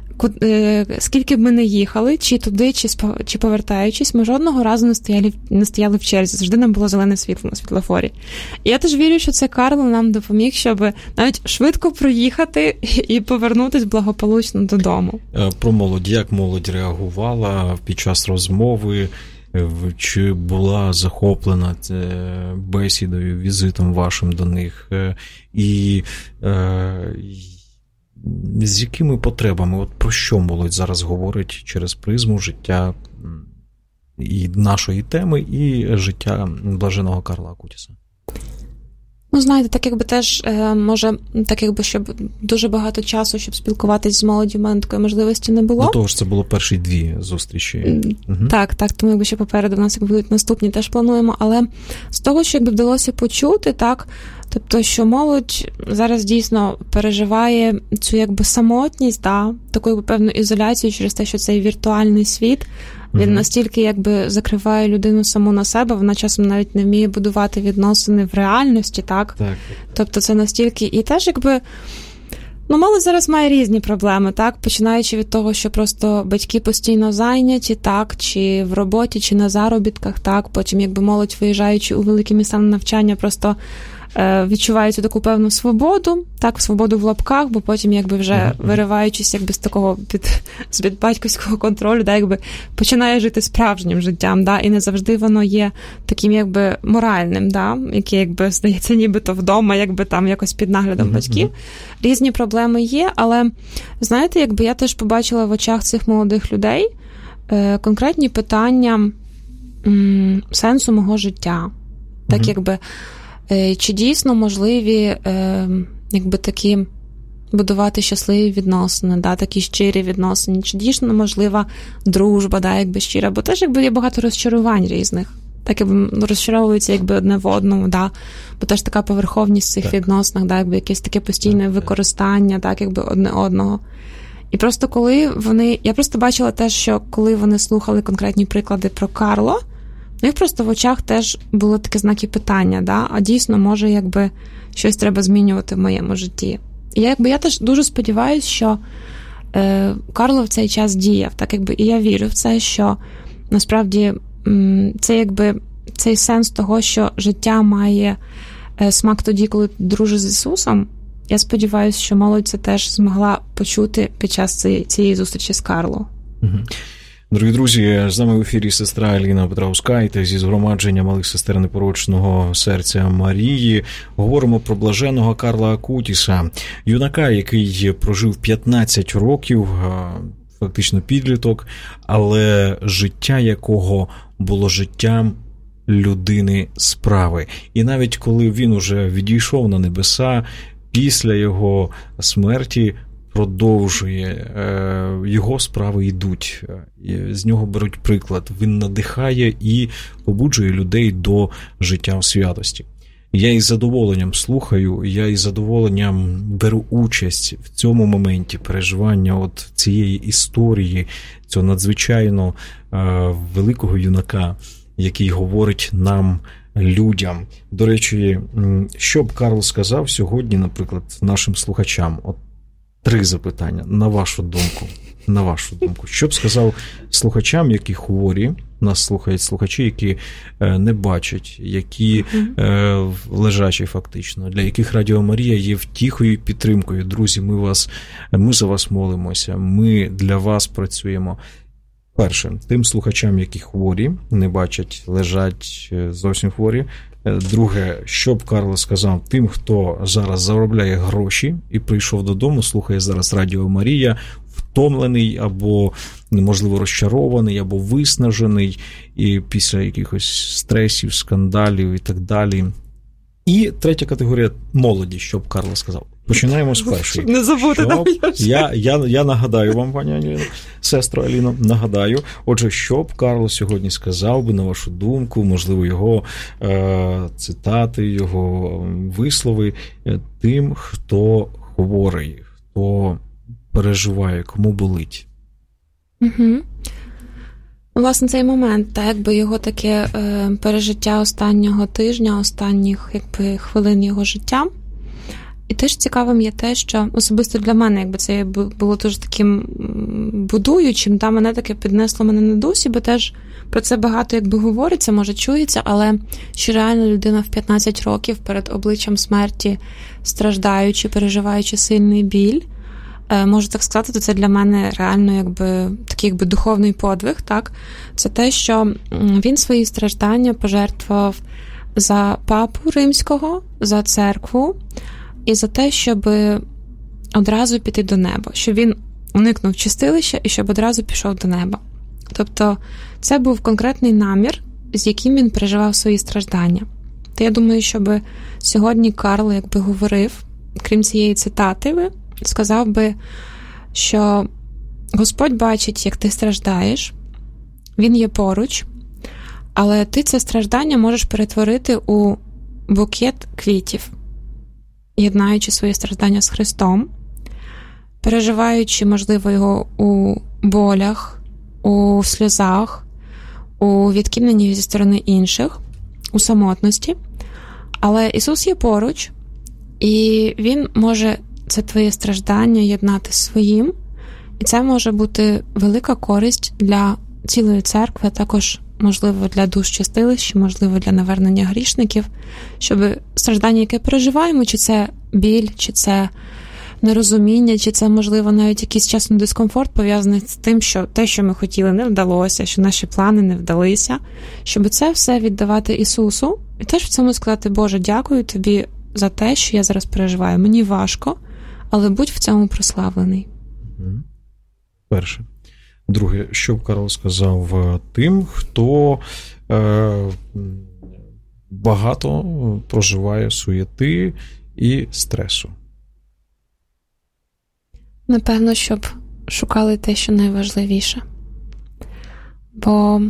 скільки б ми не їхали, чи туди, чи, чи повертаючись, ми жодного разу не стояли, не стояли в черзі. Завжди нам було зелене світло на світлофорі. І я теж вірю, що це Карло нам допоміг, щоб навіть швидко проїхати і повернутися благополучно додому. Про молодь. Як молодь реагувала під час розмови? Чи була захоплена бесідою, візитом вашим до них? І з якими потребами, от про що молодь зараз говорить через призму життя і нашої теми, і життя блаженого Карла Акутіса? Ну, знаєте, так якби теж, може, так якби, щоб дуже багато часу, щоб спілкуватись з молоддю, в мене такої можливості не було. До того ж, це було перші дві зустрічі. Угу. Так, так, тому якби ще попереду в нас якби будуть наступні, теж плануємо. Але з того, що якби вдалося почути, так, тобто, що молодь зараз дійсно переживає цю якби самотність, да, таку якби певну ізоляцію через те, що цей віртуальний світ, він mm-hmm. настільки якби закриває людину саму на себе, вона часом навіть не вміє будувати відносини в реальності, так? Так. Тобто це настільки... І теж якби... Ну, молодь зараз має різні проблеми, так? Починаючи від того, що просто батьки постійно зайняті, так? Чи в роботі, чи на заробітках, так? Потім якби молодь, виїжджаючи у великі міста на навчання, просто... відчувають таку певну свободу, так, свободу в лапках, бо потім якби вже mm-hmm. вириваючись якби з такого під, з під батьківського контролю, да, якби починає жити справжнім життям, да, і не завжди воно є таким якби моральним, да, яке якби здається нібито вдома, якби там якось під наглядом mm-hmm. батьків. Різні проблеми є, але знаєте, якби я теж побачила в очах цих молодих людей е, конкретні питання м, сенсу мого життя. Так mm-hmm. якби чи дійсно можливі е, якби такі будувати щасливі відносини, да, такі щирі відносини, чи дійсно можлива дружба, да, якби щира, бо теж якби є багато розчарувань різних, так якби розчаровуються якби одне в одному, да, бо теж така поверховність в цих так. відносинах, да, якби якесь таке постійне так, використання, так, якби одне одного. І просто коли вони, я просто бачила теж, що коли вони слухали конкретні приклади про Карло, у них просто в очах теж було таке знаки питання, да? А дійсно, може, якби щось треба змінювати в моєму житті. І я, якби, я теж дуже сподіваюся, що е, Карло в цей час діяв, так якби, і я вірю в це, що насправді м, це якби цей сенс того, що життя має е, смак тоді, коли ти дружиш з Ісусом. Я сподіваюся, що молодь це теж змогла почути під час цієї, цієї зустрічі з Карло. Угу. Дорогі друзі, з нами в ефірі сестра Аліна Петраускайте зі згромадження малих сестер непорочного серця Марії. Говоримо про блаженного Карла Акутіса, юнака, який прожив п'ятнадцять років, фактично підліток, але життя якого було життям людини справи. І навіть коли він уже відійшов на небеса, після його смерті продовжує, його справи йдуть, з нього беруть приклад, він надихає і побуджує людей до життя у святості. Я із задоволенням слухаю, я із задоволенням беру участь в цьому моменті переживання от цієї історії, цього надзвичайно великого юнака, який говорить нам, людям. До речі, що б Карл сказав сьогодні, наприклад, нашим слухачам? От три запитання, на вашу думку. На вашу думку. Що б сказав слухачам, які хворі, нас слухають слухачі, які не бачать, які е, лежачі фактично, для яких Радіо Марія є втіхою і підтримкою. Друзі, ми, вас, ми за вас молимося, ми для вас працюємо. Перше, тим слухачам, які хворі, не бачать, лежать зовсім хворі. Друге, що б Карло сказав тим, хто зараз заробляє гроші і прийшов додому, слухає зараз Радіо Марія, втомлений або, можливо, розчарований, або виснажений, і після якихось стресів, скандалів і так далі. І третя категорія – молоді, що б Карло сказав. Починаємо з першої. Не забути, що... я, я, я нагадаю вам, пані Аліно, сестро Аліно, нагадаю. Отже, що б Карло сьогодні сказав би, на вашу думку, можливо, його е, цитати, його вислови тим, хто хворий, хто переживає, кому болить. Угу. Власне, цей момент, так, якби його таке е, пережиття останнього тижня, останніх якби хвилин його життя. І теж цікавим є те, що особисто для мене, якби це було дуже таким будуючим, та мене таке піднесло мене на дусі, бо теж про це багато якби говориться, може чується, але що реально людина в п'ятнадцять років перед обличчям смерті, страждаючи, переживаючи сильний біль, можу так сказати, то це для мене реально якби такий якби духовний подвиг, так? Це те, що він свої страждання пожертвував за папу римського, за церкву і за те, щоб одразу піти до неба, щоб він уникнув чистилища і щоб одразу пішов до неба. Тобто це був конкретний намір, з яким він переживав свої страждання. то я думаю, щоб сьогодні Карло якби говорив, крім цієї цитати, сказав би, що Господь бачить, як ти страждаєш, Він є поруч, але ти це страждання можеш перетворити у букет квітів, єднаючи свої страждання з Христом, переживаючи, можливо, його у болях, у сльозах, у відкиненні зі сторони інших, у самотності. Але Ісус є поруч, і Він може це твоє страждання єднати з своїм, і це може бути велика користь для цілої церкви, а також, можливо, для душ чистилищ, можливо, для навернення грішників, щоб страждання, яке переживаємо, чи це біль, чи це нерозуміння, чи це, можливо, навіть якийсь часом дискомфорт пов'язаний з тим, що те, що ми хотіли, не вдалося, що наші плани не вдалися, щоб це все віддавати Ісусу, і теж в цьому сказати: Боже, дякую Тобі за те, що я зараз переживаю. Мені важко, але будь в цьому прославлений. Перше. Друге, що б Карло сказав тим, хто е, багато проживає суєти і стресу? Напевно, щоб шукали те, що найважливіше. Бо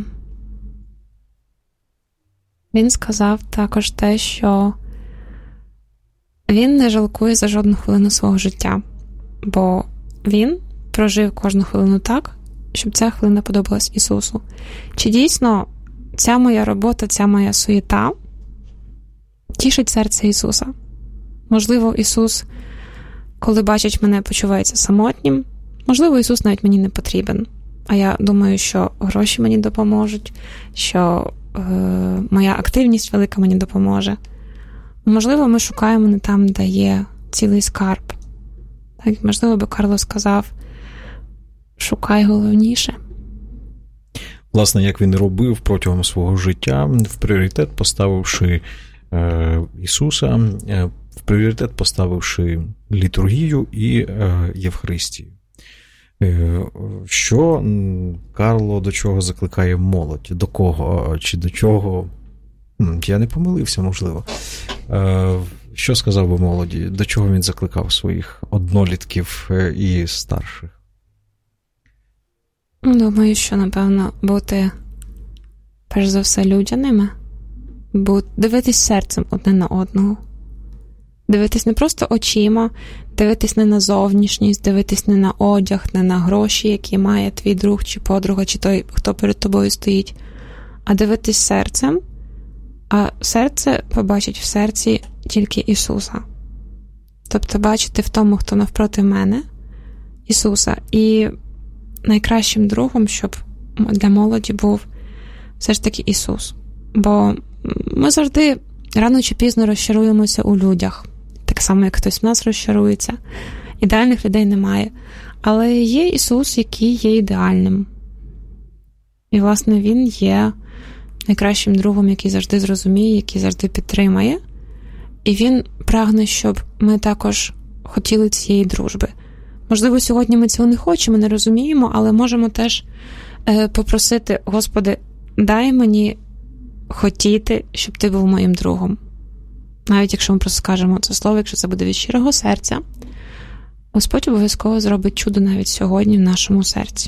він сказав також те, що він не жалкує за жодну хвилину свого життя, бо він прожив кожну хвилину так, щоб ця хвилина подобалась Ісусу. Чи дійсно ця моя робота, ця моя суєта тішить серце Ісуса? Можливо, Ісус, коли бачить мене, почувається самотнім. Можливо, Ісус навіть мені не потрібен. А я думаю, що гроші мені допоможуть, що е, моя активність велика мені допоможе. Можливо, ми шукаємо не там, де є цілий скарб. Так, можливо, би Карло сказав: шукай головніше. Власне, як він і робив протягом свого життя, в пріоритет поставивши е, Ісуса, е, в пріоритет поставивши літургію і е, Євхаристію. Е, що Карло до чого закликає молодь? До кого? Чи до чого? Я не помилився, можливо. Е, що сказав би молоді? До чого він закликав своїх однолітків і старших? Думаю, що, напевно, бути, перш за все, людяними, дивитись серцем одне на одного. Дивитись не просто очима, дивитись не на зовнішність, дивитись не на одяг, не на гроші, які має твій друг чи подруга, чи той, хто перед тобою стоїть, а дивитись серцем, а серце побачить в серці тільки Ісуса. Тобто бачити в тому, хто навпроти мене, Ісуса. І найкращим другом, щоб для молоді був все ж таки Ісус. Бо ми завжди рано чи пізно розчаруємося у людях. Так само, як хтось в нас розчарується. Ідеальних людей немає. Але є Ісус, який є ідеальним. І, власне, Він є найкращим другом, який завжди зрозуміє, який завжди підтримає. І Він прагне, щоб ми також хотіли цієї дружби. Можливо, сьогодні ми цього не хочемо, не розуміємо, але можемо теж е, попросити: Господи, дай мені хотіти, щоб Ти був моїм другом. Навіть якщо ми просто скажемо це слово, якщо це буде від щирого серця, Господь обов'язково зробить чудо навіть сьогодні в нашому серці.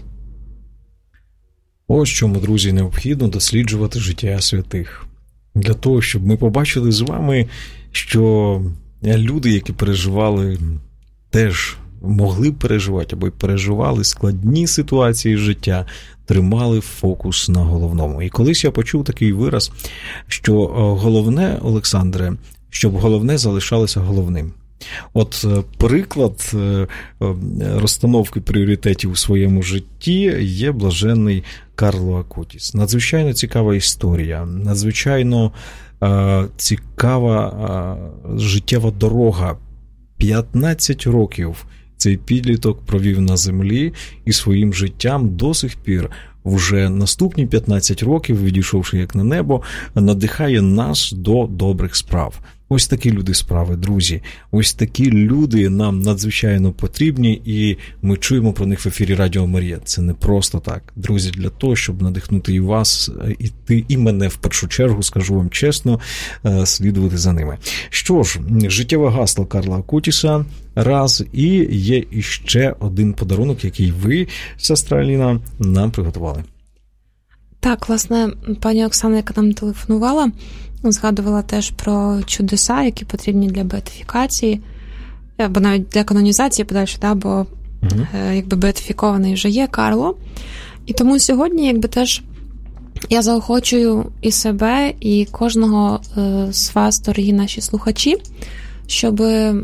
Ось чому, друзі, необхідно досліджувати життя святих. Для того, щоб ми побачили з вами, що люди, які переживали, теж могли б переживати або й переживали складні ситуації життя, тримали фокус на головному. І колись я почув такий вираз, що головне, Олександре, щоб головне залишалося головним. От приклад розстановки пріоритетів у своєму житті є блаженний Карло Акутіс. Надзвичайно цікава історія, надзвичайно е, цікава е, життєва дорога. п'ятнадцять років цей підліток провів на землі і своїм життям до сих пір, вже наступні п'ятнадцять років, відійшовши як на небо, надихає нас до добрих справ. Ось такі люди справи, друзі. Ось такі люди нам надзвичайно потрібні, і ми чуємо про них в ефірі Радіо Марія. Це не просто так. Друзі, для того, щоб надихнути і вас, і ти, і мене в першу чергу, скажу вам чесно, слідувати за ними. Що ж, життєве гасло Карла Акутіса раз, і є іще один подарунок, який ви, сестра Аліна, нам приготували. Так, власне, пані Оксана, яка нам телефонувала, згадувала теж про чудеса, які потрібні для беатифікації, або навіть для канонізації подальше, да, бо угу. якби беатифікований вже є Карло. І тому сьогодні якби теж я заохочую і себе, і кожного з вас, дорогі наші слухачі, щоб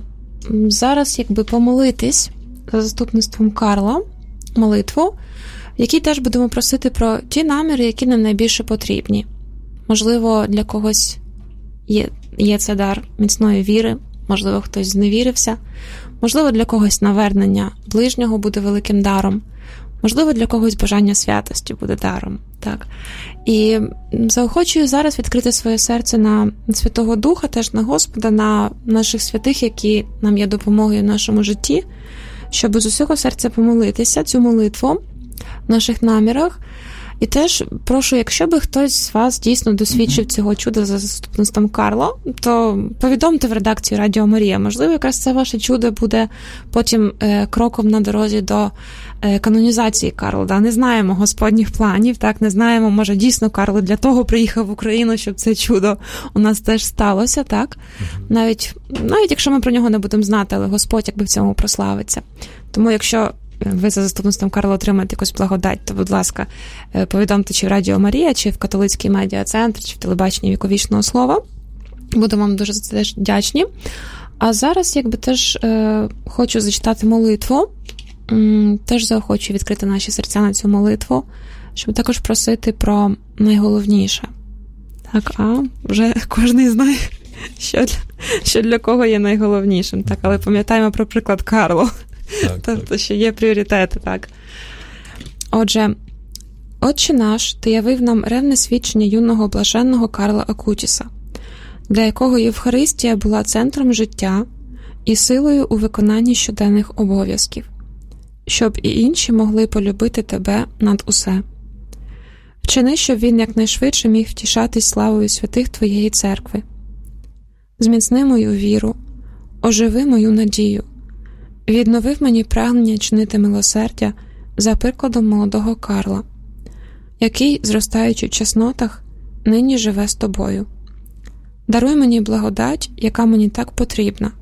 зараз якби помолитись за заступництвом Карла, молитву, в якій теж будемо просити про ті наміри, які нам найбільше потрібні. Можливо, для когось є, є це дар міцної віри, можливо, хтось зневірився, можливо, для когось навернення ближнього буде великим даром, можливо, для когось бажання святості буде даром. Так. І заохочую зараз відкрити своє серце на Святого Духа, теж на Господа, на наших святих, які нам є допомогою в нашому житті, щоб з усього серця помолитися цю молитву в наших намірах. І теж прошу, якщо би хтось з вас дійсно досвідчив цього чуда за заступництвом Карла, то повідомте в редакцію Радіо Марія. Можливо, якраз це ваше чудо буде потім е, кроком на дорозі до е, канонізації Карла. Да? Не знаємо Господніх планів, так, не знаємо, може дійсно Карло для того приїхав в Україну, щоб це чудо у нас теж сталося, так? Навіть, навіть якщо ми про нього не будемо знати, але Господь якби в цьому прославиться. Тому якщо ви за заступництвом Карла отримаєте якусь благодать, то, будь ласка, повідомте чи в Радіо Марія, чи в Католицький медіа-центр, чи в телебаченні Віковічного Слова. Будемо вам дуже за це теж вдячні. А зараз, якби теж е, хочу зачитати молитву, м, теж заохочую відкрити наші серця на цю молитву, щоб також просити про найголовніше. Так, а вже кожен знає, що для, що для кого є найголовнішим. Так, але пам'ятаємо про приклад Карло. Так, тобто, так. Що є пріоритети, так. Отже, Отче наш, ти явив нам ревне свідчення юного блаженного Карла Акутіса, для якого Євхаристія була центром життя і силою у виконанні щоденних обов'язків, щоб і інші могли полюбити тебе над усе. Вчини, щоб він якнайшвидше міг втішатись славою святих твоєї церкви. Зміцни мою віру, оживи мою надію, відновив мені прагнення чинити милосердя за прикладом молодого Карла, який, зростаючи в чеснотах, нині живе з тобою. Даруй мені благодать, яка мені так потрібна.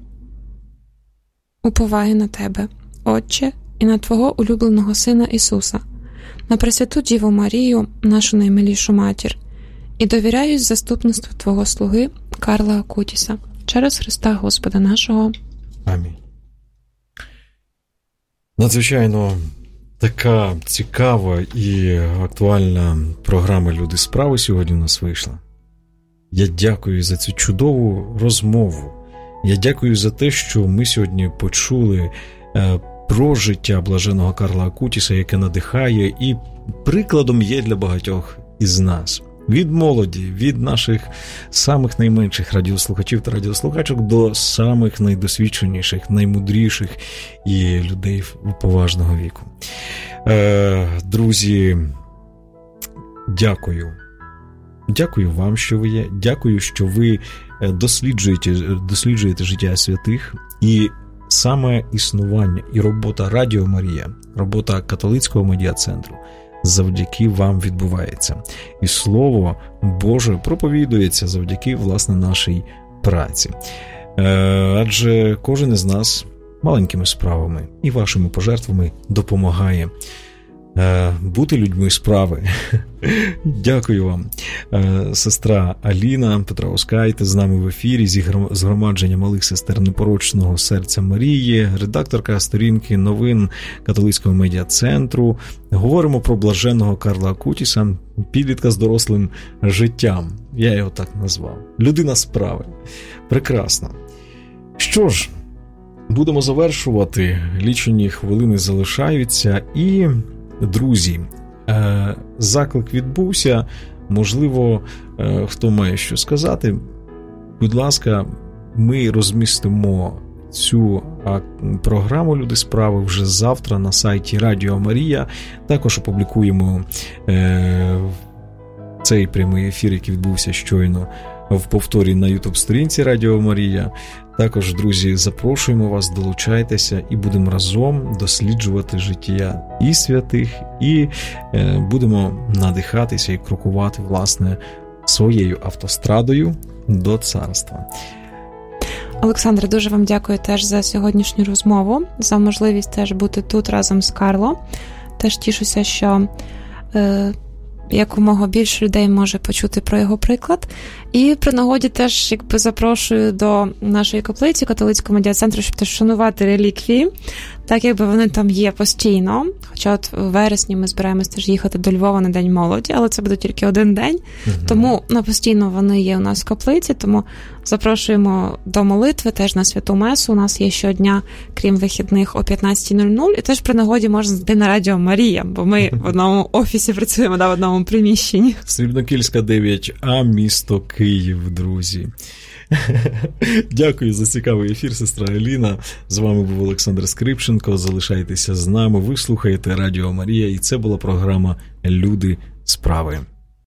Уповаю на тебе, Отче, і на Твого улюбленого Сина Ісуса, на Пресвяту Діву Марію, нашу наймилішу матір, і довіряюсь заступництву Твого слуги Карла Акутіса, через Христа Господа нашого. Амінь. Надзвичайно така цікава і актуальна програма «Люди справи» сьогодні у нас вийшла. Я дякую за цю чудову розмову. Я дякую за те, що ми сьогодні почули про життя блаженого Карла Акутіса, яке надихає і прикладом є для багатьох із нас. Від молоді, від наших самих найменших радіослухачів та радіослухачок до самих найдосвідченіших, наймудріших і людей поважного віку. Е, друзі, дякую. Дякую вам, що ви є. Дякую, що ви досліджуєте, досліджуєте життя святих. І саме існування і робота Радіо Марія, робота Католицького медіа-центру завдяки вам відбувається. І Слово Боже проповідується завдяки, власне, нашій праці. Адже кожен із нас маленькими справами і вашими пожертвами допомагає бути людьми справи. Дякую вам. Сестра Аліна Петраускайте з нами в ефірі зі згромадження малих сестер Непорочного серця Марії, редакторка сторінки новин Католицького медіа-центру. Говоримо про блаженного Карла Акутіса, підлітка з дорослим життям. Я його так назвав. Людина справи. Прекрасно. Що ж, будемо завершувати. Лічені хвилини залишаються і... Друзі, заклик відбувся, можливо, хто має що сказати, будь ласка, ми розмістимо цю програму «Люди справи» вже завтра на сайті Радіо Марія. Також опублікуємо е, цей прямий ефір, який відбувся щойно, в повторі на YouTube-сторінці Радіо Марія. Також, друзі, запрошуємо вас, долучайтеся і будемо разом досліджувати життя і святих, і е, будемо надихатися і крокувати, власне, своєю автострадою до царства. Олександре, дуже вам дякую теж за сьогоднішню розмову, за можливість теж бути тут разом з Карло. Теж тішуся, що е, якомога більше людей може почути про його приклад. І при нагоді теж якби запрошую до нашої каплиці католицького медіа-центру, щоб теж вшанувати реліквії, так якби вони там є постійно. Хоча от в вересні ми збираємось теж їхати до Львова на День молоді, але це буде тільки один день. Угу. Тому на постійно вони є у нас в каплиці, тому запрошуємо до молитви, теж на святу месу. У нас є щодня, крім вихідних, о п'ятнадцята нуль нуль. І теж при нагоді можна зайти на Радіо Марія, бо ми в одному офісі працюємо, да, в одному приміщенні. Срібнокільська, дев'ять А, місто Київ, друзі. Дякую за цікавий ефір, сестра Еліна. З вами був Олександр Скрипченко. Залишайтеся з нами. Ви слухаєте Радіо Марія, і це була програма «Люди справи».